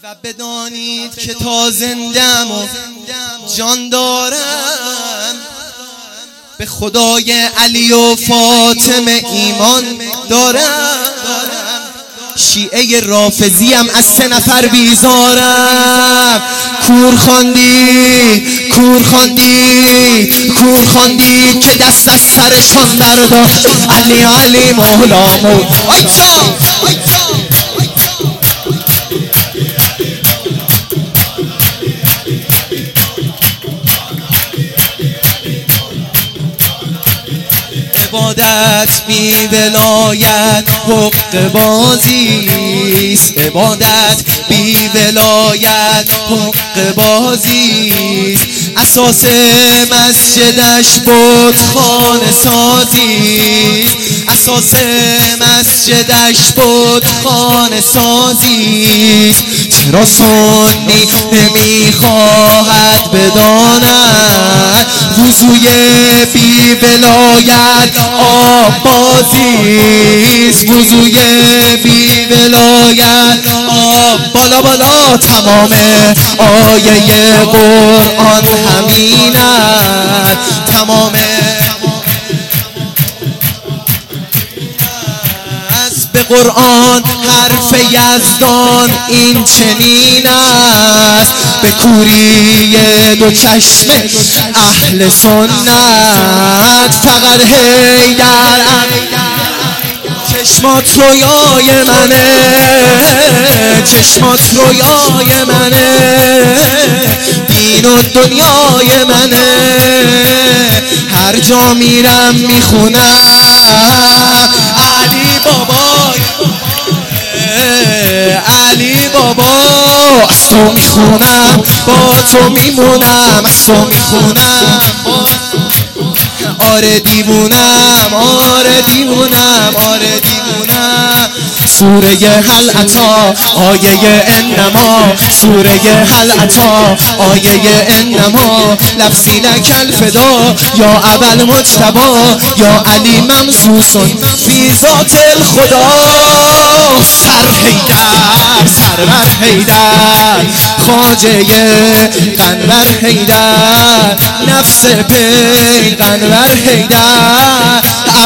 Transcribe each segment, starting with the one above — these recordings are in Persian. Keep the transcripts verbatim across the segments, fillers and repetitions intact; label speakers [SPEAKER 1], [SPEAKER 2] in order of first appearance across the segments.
[SPEAKER 1] و بدانید که تا زندم و جان دارم به خدای علی و فاطمه ایمان دارم. شیعه رافضیم از سه نفر بیزارم. کور خواندی کور خواندی کور خواندی که دست از سرشان برداشت. علی علی مولا مولا عبادت بی ولایت حق بازیست. عبادت بی ولایت حق بازیست. اساس مسجدش بود خانه سازیست. اساس مسجدش بود خانه سازیست. چرا سنی نمیخواهد بداند وضوی بی ولایت آب بازیست. وضوی بی ولایت آب بالا بالا. تمام آیه قرآن همینند. تمام به قرآن حرف یزدان این چنین است. به کوری دو چشم اهل سنت فقط حیدر چشمات رویای منه. چشمات رویای منه. دین و دنیای منه. هر جا میرم میخونم علی بابا علی بابا. از تو میخونم با تو میمونم. از تو میخونم آره دیوونم آره دیوونم آره دیوونم. سوره هل اتی آیه انما. سوره هل اتی آیه انما. لفظی لک الفدا یا اول مجتبی یا علی ممسوس فی ذات الخدا. سر حیدر سرور حیدر خواجه قنور حیدر نفس پیغمبر حیدر.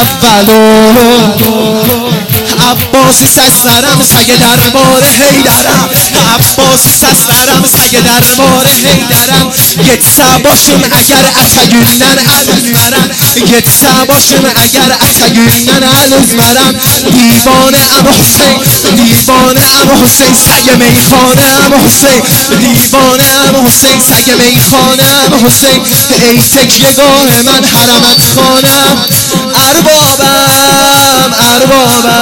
[SPEAKER 1] اولو عباسی سسترم سگ دربار حیدرم. عباسی سسترم سگ دربار حیدرم. گت سباشم اگر اتگونن الوز مرم. گت سباشم اگر اتگونن الوز مرم. دیوانه ام حسین دیوانه ام حسین سگ میخانه ام حسین. دیوانه ام حسین سگ میخانه ام حسین. ای تکیهگاه من حرمت خانم. اربابم اربابم